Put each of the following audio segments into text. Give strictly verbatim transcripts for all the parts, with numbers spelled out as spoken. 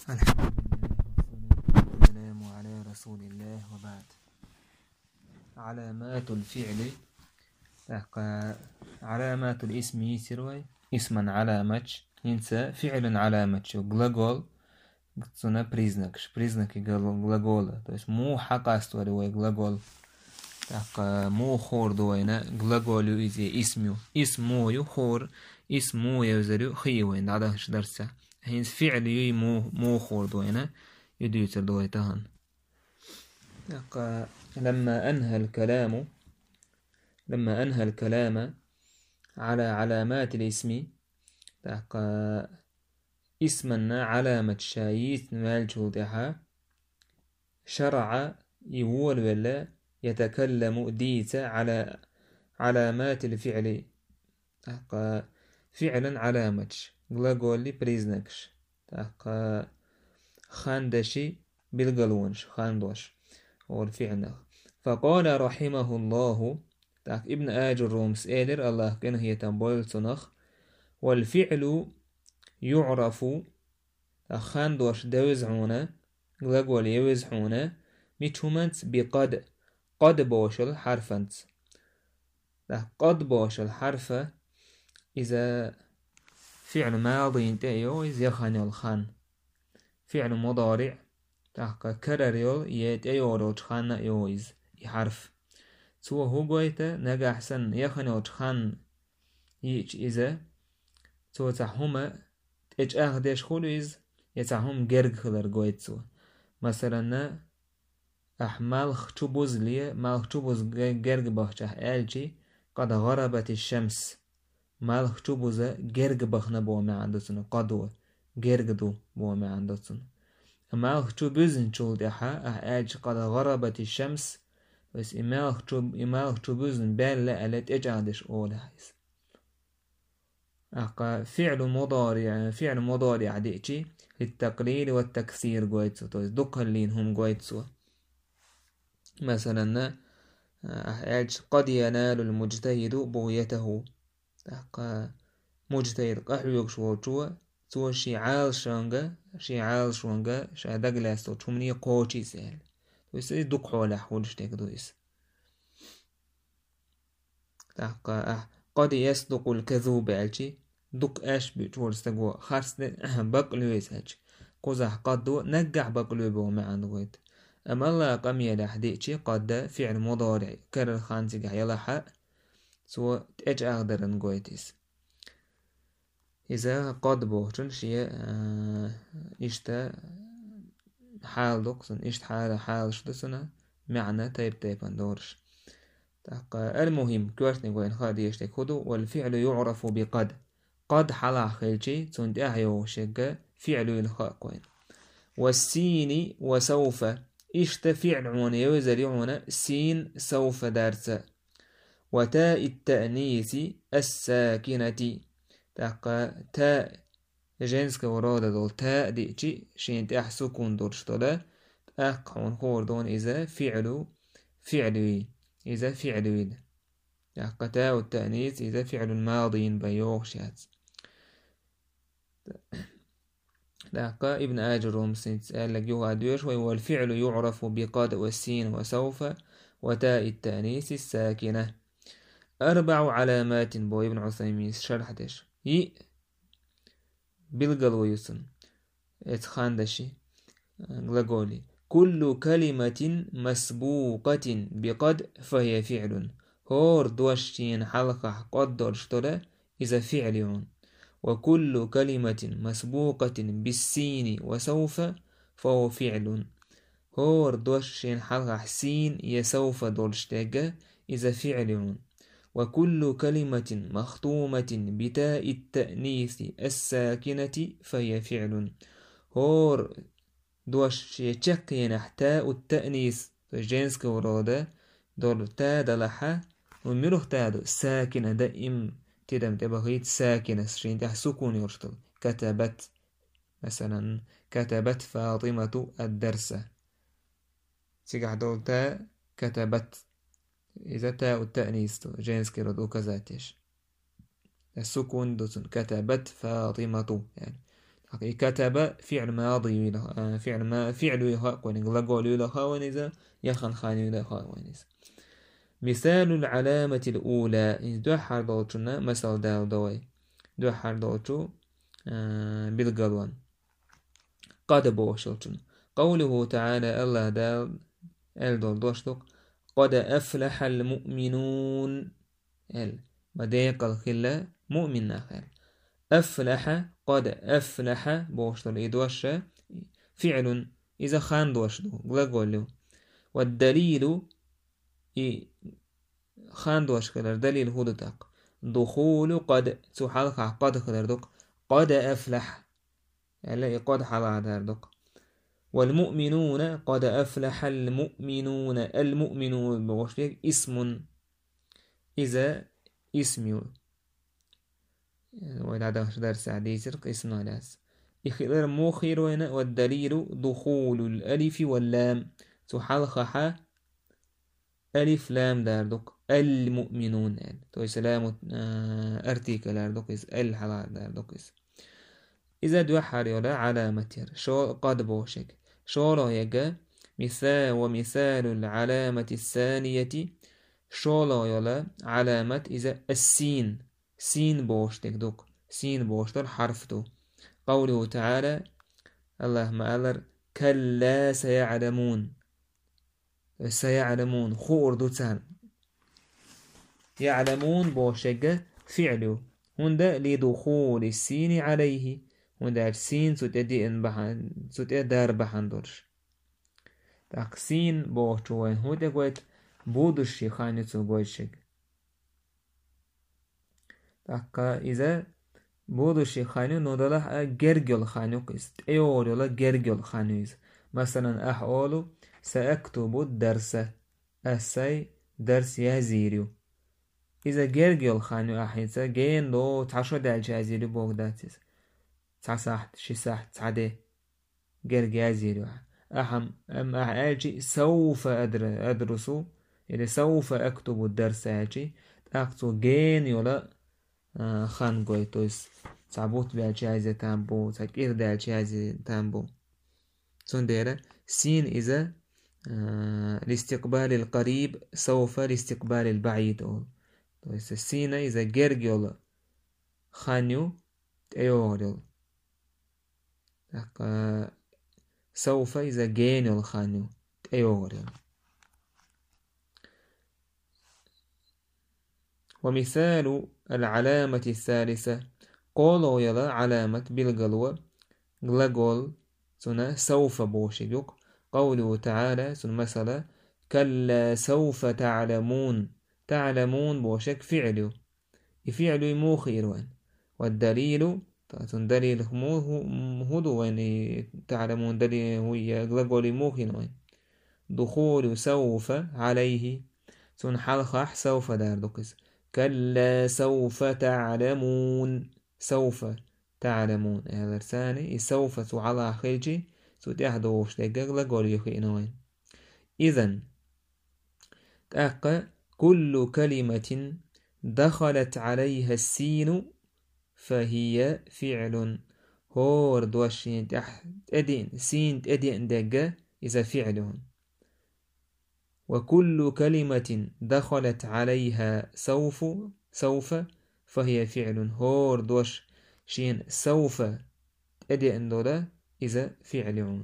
الحمد لله والصلاة والسلام على رسول الله وبعد. علامات الفعل علامات الاسم يسروي اسما علامة ينسى فعل علامة глагол гцуна признак признаки глагола, то есть му хакаство дуой глагол так му хор дуойна глаголю изе اسميو اسمويو хор اسمويو زريو خيوين دعدا درسة هينس فعل يي مو مو خور دوينا يديتر دويتهن. لما أنهى الكلام لما أنهى الكلام على علامات الاسم اسمنا علامة شايث مالجودها شرع يقول ولا يتكلم ديت على علامات الفعل فعلا علامة глаголли признакш так خاندشي بالقلونش خاندوش والفعل. فقال رحمه الله так ابن آج الرومس إيدر الله كان هي تنبول صنخ والفعل يعرف خاندوش دوزعونا gлагол يوزعونا ميتومنت بقد قد بوشل حرفنت قد بوشل حرفة إذا فعل ماضي ينتهيوز يخاني الخان فعل مضارع تحقا كرريو يتأيورو تخان يوز يحرف سوى هو قويتا نجا حسن يخاني تخان يج إذا سوى تحهما إج أخدش خلوز يتحهم جرق خلر قويت سوى مثلا أحمال خطبوز لي مال خطبوز جرق بخشح آلجي قد غربت الشمس مال خطبوزة جرق بخنا بو ما عندتنا قدوة جرق دو بو ما عندتنا مال خطبوزن شول دحا أحاج قد غربت الشمس بس إمال خطب إمال خطبوزن بال لا ألت إجعدش أولى حيث أقا فعل مضارع فعل مضارع ديتي للتقليل والتكثير قويتسو تويس دقلين هم قويتسو مثلا أحاج قد ينال المجتهد بغيته تحقا مجتهد قحو يكشو جوا تو شعال شانغا شعال شانغا شادق لاستو تمني قوتي سهل تويس دق حول حولش تك دويس تحقا قد يصدق الكذوب الجي دق اش بتورس تقوى خارس بقلويس هج قزح قدو نقع بقلوي بو ما عندويت. اما الله قم يلا حديتي قد فعل مضارع كرر خانتي يلا حق سو تأج أقدر نقويتيس إذا قد بوهتن شيء إشتا حال دقسن إشت حال حال شدسنا معنى تيب تيب اندورش. المهم كوارتني قوين خادي يشتك خدو والفعل يعرف بقد قد حلا خيلشي تند أحيو شقا فعل يلخاء قوين. والسين وسوف إشتا فعل عون يوزر يعون سين سوف دارسا وتاء التأنيث الساكنة تاقا تاء جنس كورادة دول تاء ديتي شين تاح سكون دورشتولا تاقعون خور دون إذا فعلو فعلوي إذا فعلوي تاقا تاء التأنيث إذا فعل الماضي بيوغ شات تاقا ابن آجروم سنتسأل لك يوها دوش والفعل يعرف بقد والسين وسوف وتاء التأنيث الساكنة. أربع علامات بو ابن عثيمين شرح دش ي بالقلويسن اتخاندشي غلاغولي كل كلمة مسبوقة بقد فهي فعل هور دوشتين حلقة قد درشتلا إذا فعلون وكل كلمة مسبوقة بالسين وسوف فهو فعل هور دوشتين حلقة سين يسوف درشتلا إذا فعلون وكل كلمة مختومة بتاء التأنيث الساكنة فهي فعل هور دوش يتشك ينحتاء التأنيث جنس كورادة دور تا دلحة ومروح تادو ساكنة دائم تدم تبغيت ساكنة شين تح سكون يرشتل كتبت مثلا كتبت فاطمة الدرس سيقع دول تا كتبت إذا تاء التأنيث جنس كيرادو كذاتيش السكون دوتن كتبت فاطمة يعني كتب فعل ماضي له فعل ما فعل يها وين غلقول له ونزا يخن خاني له ونزا. مثال العلامة الأولى دو حردوتنا مثل دال دوي دو حردوتو بالقلوان قد بوشلتن قوله تعالى الله دال الدول دوشتك قد أفلح المؤمنون ال مديق الخلة مؤمن آخر أفلح قد أفلح بوشتل إدوش فعل إذا خان دوشتو غلقولو والدليل خان دوش كلر دليل هدتك دخول قد تحلق قد كلردك قد أفلح يعني قد حلا دردك والمؤمنون قد أفلح المؤمنون المؤمنون بوشتك اسم إذا اسم وإذا درس عديسر اسم ناس إخير مخير والدليل دخول الألف واللام تحلق ألف لام داردك المؤمنون يعني تو سلام أرتيكل داردك إس الحلال داردك إس إذا دو حريولا علامة شو قد بوشك شو رأيك مثال ومثال العلامة الثانية شو رأيولا علامة إذا السين سين بوشتك دوك سين بوشتر حرف دو قوله تعالى اللهم ألر كلا سيعلمون سيعلمون خور دوتان يعلمون بوشجة فعله هندا لدخول السين عليه هندا السين ستدي ان بحن ستدي دار بحن درش تقسين بوشوين هندا قويت بودشي خانيتو قويتشك تقا إذا بودشي خانيو نودالا جرجل خانيو قيست ايولولا جرجل خانيو مثلا أحولو سأكتب الدرس أسي درس يزيريو إذا جرجل خانيو أحيطا جين لو تعشو دالش يزيريو بوغداتيس تعساحت شساحت تعدي جرج يزيريو أحم أم أحاجي سوف أدر أدرسو إذا سوف أكتب الدرس أجي أكتو جين يولا آه خان قويتوس تعبوت بالش يزي تامبو تكير دالش يزي تامبو سنديرة سين إذا آه لاستقبال القريب سوف لاستقبال البعيد أو السين إذا جرجل خانيو تأيورل سوف إذا جينيل خانيو تأيورل. ومثال العلامة الثالثة قولوا يلا علامة بالقلوة غلقول سنة سوف بوشيجوك قوله تعالى سنة مثلا كلا سوف تعلمون تعلمون بوشك فعله فعله موخيروان والدليل دليل هدو وين تعلمون دليل هو غلقول موخيروان دخول سوف عليه سن حلقح سوف داردوكس كلا سوف تعلمون سوف تعلمون هذا الثاني سوف على خيجي ستحدوش تقل قولي خينوين. إذن تأقى كل كلمة دخلت عليها السين فهي فعل هور دوشين تحت أدين سين أدين دقة إذا فعلهم. وكل كلمة دخلت عليها سوف سوف فهي فعل هور دوش شين سوف أدين دولا إذا فعلون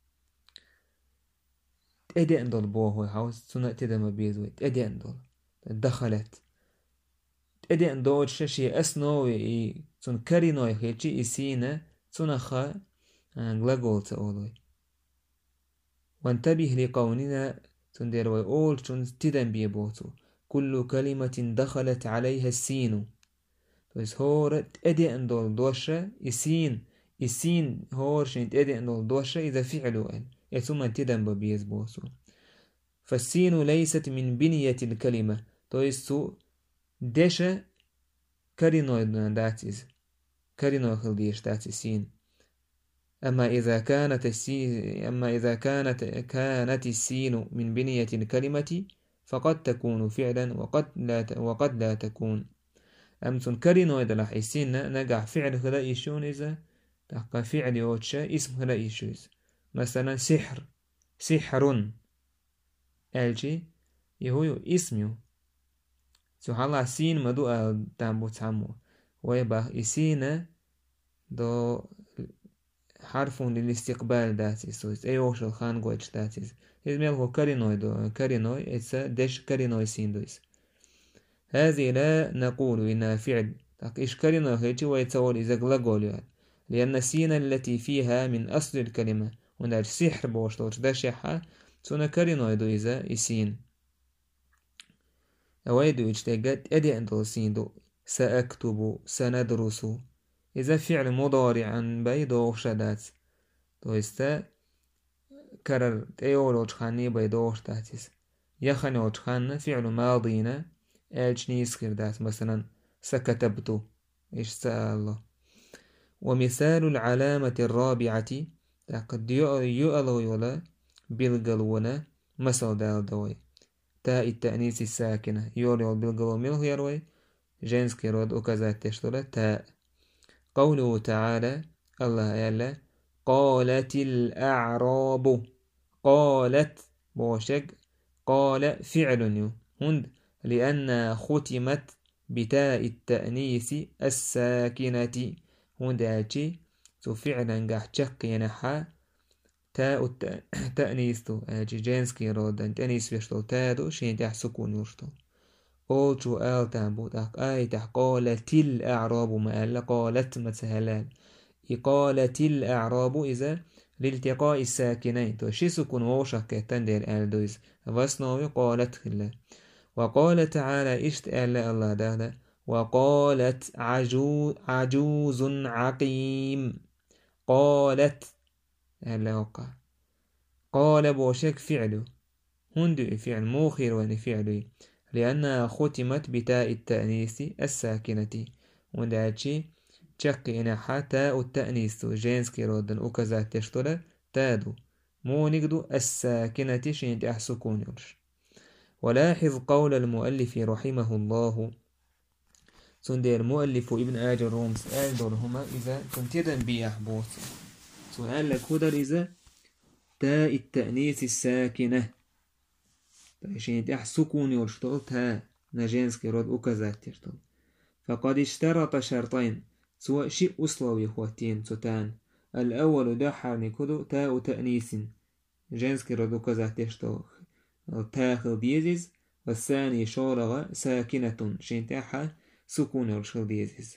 أدين دول بوه هاوس سنة تدم بيزوي أدين دول دخلت أدين دول شيء أسنوي سن كرينوي خيتي إسينا سنخا غلقول تقولي. وانتبه لقولنا تندير ويقول تدم بيبوتو كل كلمة دخلت عليها السين بس هور أدين دول دوشة إسين السين هور شنت أدين دول دوشة إذا فعلوا يثم تدم بيزبوسو. فالسين ليست من بنية الكلمة تويستو دشة كرينو داتيز كرينو خلديش داتي سين. أما إذا كانت السين أما إذا كانت كانت السين من بنية الكلمة فقد تكون فعلا وقد لا وقد لا تكون. أمثل كرينو إذا لح السين نجح فعل خلا يشون إذا تحقى فعل يوتشا اسم رئيس مثلا سحر سحر الجي يهو اسم سبحان الله سين مدو تامبو تامو ويبا اسينا دو حرف للاستقبال داتيس تويس اي وش الخان قويتش داتيس إذ هو كارينوي دو كارينوي إتسا دش كارينوي سين دويس هذه لا نقول إنها فعل إيش كارينوي هيتي ويتصور إذا قلقول يعني لأن السين التي فيها من أصل الكلمة ونال سحر بوشتوش داشحة سونا كارينوي دو إذا إسين أويدو إجتاقات أدي عندو سين دو سأكتب سندرس إذا فعل مضارع بيدو شدات تو استا كرر تيولوج خاني بيدوش تاتيس يخنوج خان فعل ماضينا أجنيس كردات مثلا سكتبت إيش سأل الله. ومثال العلامة الرابعة قد يؤلو يولا بالقلونة مثل دال دوي تاء التأنيث الساكنة يولو بالقلو ملغ يروي جنس كيرود وكذا تشتغل تاء. قوله تعالى الله يلا قالت الأعراب قالت بوشك قال فعل يو هند لأن ختمت بتاء التأنيث الساكنة هند أجي تو فعلا قاح تشك ينحى تاء التأنيث تو أجي جنس كيرود تأنيث بيشتو تادو شين تح سكون يشتو قولتو آل تنبو تحق آي تحق قالت الأعراب ما ألا قالت متسهلان إقالة الأعراب إذا لالتقاء الساكنين تو شي سكون ووشك كتن دير آل دويز فاسنوي قالت خلا. وقال تعالى إشت آل الله دهلا وقالت عجو عجوز عقيم قالت آل وقع قال بوشك فعله هندو فعل موخر وان فعله لأنها ختمت بتاء التأنيث الساكنة ونداتشي تشقي إن حتى التأنيث جنس كيرودن وكذا تشتغل تادو مو نقدو الساكنة شين تحسكون يرش. ولاحظ قول المؤلف رحمه الله سندير مؤلف ابن آج الرومس آل دورهما إذا كنتدن بيحبوت سؤال لك هدر إذا تاء التأنيث الساكنة شين تحسكون يرشتغل تا نجنس كيرود وكذا تشتغل فقد اشترط شرطين سواء شيء أصلوي خواتين تتان الأول دحر نكدو تاء تأنيث جنس كيرود وكذا تشتغل تاخل ديزيز والثاني شورغ ساكنة شين تحا سكون يرشغل ديزيز.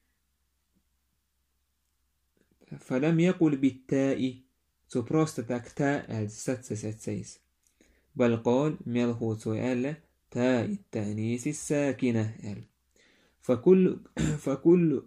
فلم يقل بالتاء سبروستتك تاء ستة ستسيس بل قال ملهو سؤال تاء التأنيث الساكنة ال. فكل فكل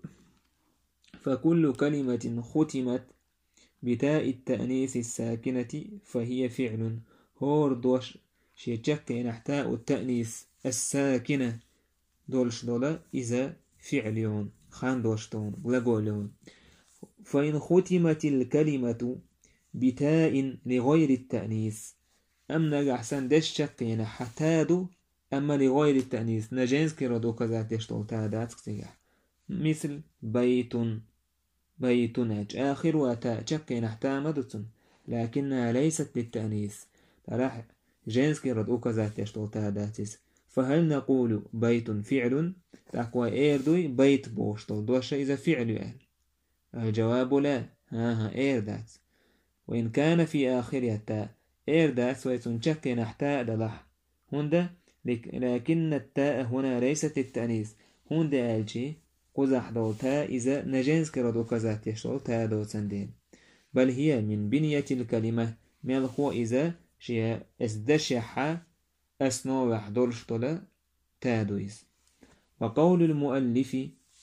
فكل كلمة ختمت بتاء التأنيث الساكنة فهي فعل هور دوش شيتشك نحتاء التأنيث الساكنة دولش دولا إذا فعليون خان دوشتون لقولون. فإن ختمت الكلمة بتاء لغير التأنيث أم نجح سن دش شك نحتادو أما لغير التأنيث نجنس كردو كذا تشتغل تادات كتيح مثل بيت بيت نج آخر وتاء شك نحتامدتن لكنها ليست للتأنيث تراح جنس كردو كذا تشتغل تاداتس. فهل نقول بيت فعل تقوى إيردوي بيت بوشتغل دوش إذا فعل يعني الجواب لا ها ها إيردات. وإن كان في آخرها تاء إيردات ويتنشك نحتاء دلح هندا لكن التاء هنا ليست التأنيث هندا ألجي قزح دو تاء إذا نجنس كردو كذات يشتغل تاء دو سندين بل هي من بنية الكلمة ملخو إذا شيء ازدشح أسنو وحدولش طلا تاء دويز. وقول المؤلف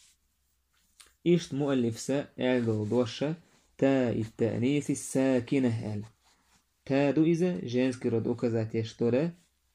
إيش مؤلف سا أعلو دوشة تاء التأنيث الساكنة أل تادو إذا جنس كردو كذات يشتغل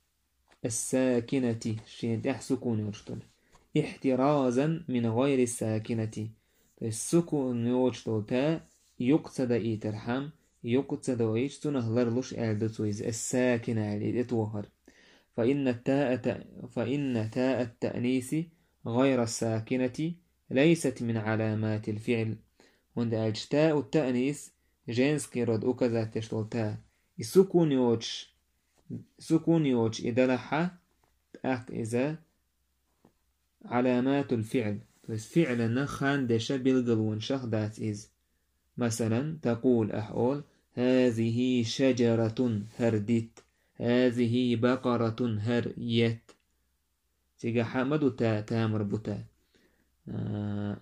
الساكنة شين تحسكون يشتغل احترازا من غير الساكنة السكون يوشتغل تاء يقصد إي ترحم يقصد إيش تنهلرلش ألدتويز الساكنة اللي تتوهر. فإن التاء فإن تاء التأنيث غير الساكنة ليست من علامات الفعل und als تاء التأنيث جنسكي رد أكذا تشتول تاء السكون يوتش سكون يوتش إذا لحا تأك إذا علامات الفعل بس فعلا خاندش بالقلون شخ دات إز مثلا تقول أحول هذه شجرة هردت هذه بقرة هريت تيجا حمد تا تامر بتا آه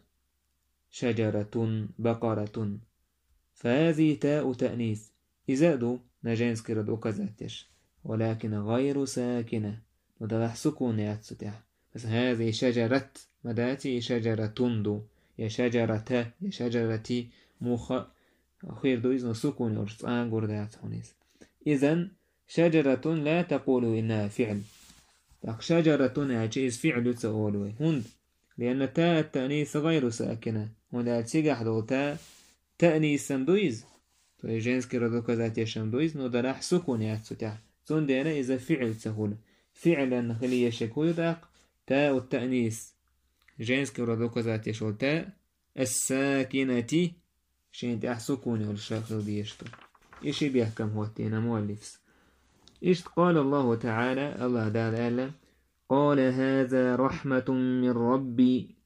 شجرة بقرة فهذه تاء تأنيث إذا دو نجنس كرد أكزاتش ولكن غير ساكنة ودلح سكون ياتستح بس هذه شجرة مداتي شجرة تندو يا شجرة يا شجرتي مخ خير دو إذن سكون يرس آنقر دات هونيس إذن شجرة لا تقول إنها فعل شجرة عجيز فعل تقولوه هند لأن تاء التأنيث غير ساكنة هنا تيجح دو تاء تأنيث سندويز فيجنس كردو كذات يشندويز نو دلح سكون ياتستح زون دينا إذا فعل تقول فعلا نخلي يشكوي داق تاء التأنيث جنس كردو كذات يشول تاء الساكنة شين تاح سكون والشاخر ديشتو إيش بيحكم هو التينا مؤلفس إيش قال الله تعالى الله تعالى قال هذا رحمة من ربي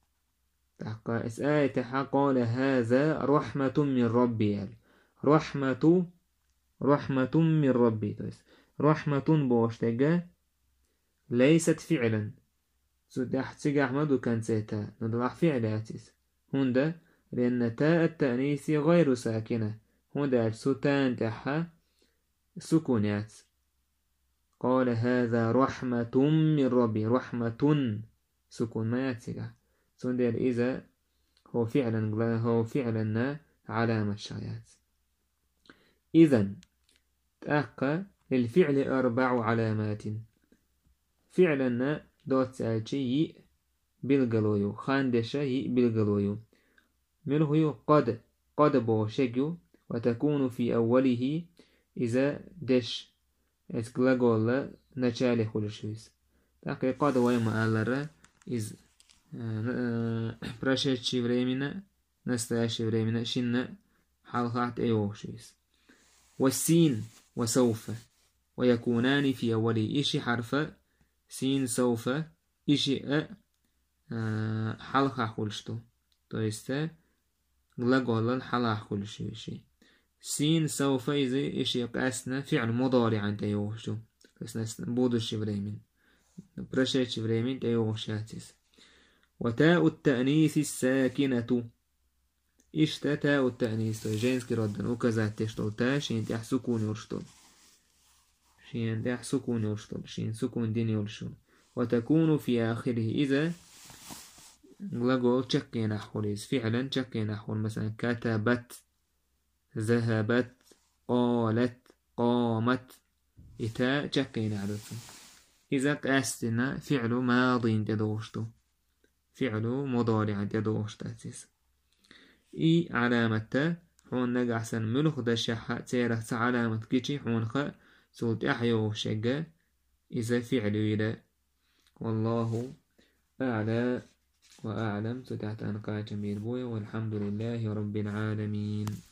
تحقى إسآية تحقى قال هذا رحمة من ربي يعني رحمة رحمة من ربي رحمة بوشتجا ليست فعلا سدح تيجا أحمد وكان سيتا نضرح فعلاتيس هندا لأن تاء التأنيث غير ساكنة هندا ستان تحا سكونات قال هذا رحمة من ربي رحمة سكون ما يتسجع سندر إذا هو فعلا هو فعلا علامة شايات إذن تأقى للفعل أربع علامات فعلا دوت سالشي بالقلويو خاندشي بالقلويو منه قد قد بوشجو وتكون في أوله إذا دش اسكلاغولا نشالي خلشويس تاكي قد ويما ألرا إز براشيتشي времена настоящее времена شن حلقات أيوشويس والسين وسوف ويكونان في أوله إشي حرف سين سوف إشي أ حلقة خلشتو то есть глагол حلقة خلشويشي سين سوف إذا إشي قاسنا فعل مضارع عن تيوشو قاسنا بودش времен برشيتش времен تيوشاتيس وتاء التأنيث الساكنة إيش تاء التأنيث جينسكي ردن وكذا تشتول تا شين تح سكون يرشتول شين تح سكون يرشتول شين سكون دين يرشتول وتكون في آخره إذا gлагол تشكي نحو فعلا تشكي نحو مثلا كتبت ذهبت قالت قامت إتا تشكي نحو إذا قاستنا فعل ماضي تدوشتو فعل مضارع تدوشتاتيس إي علامة حون نجح سن ملخ دشحة تيرة علامة كيشي حون خ سولت أحيو شجع إذا فعل إلى والله أعلى وأعلم ستحت أنقاع جميل بوي والحمد لله رب العالمين.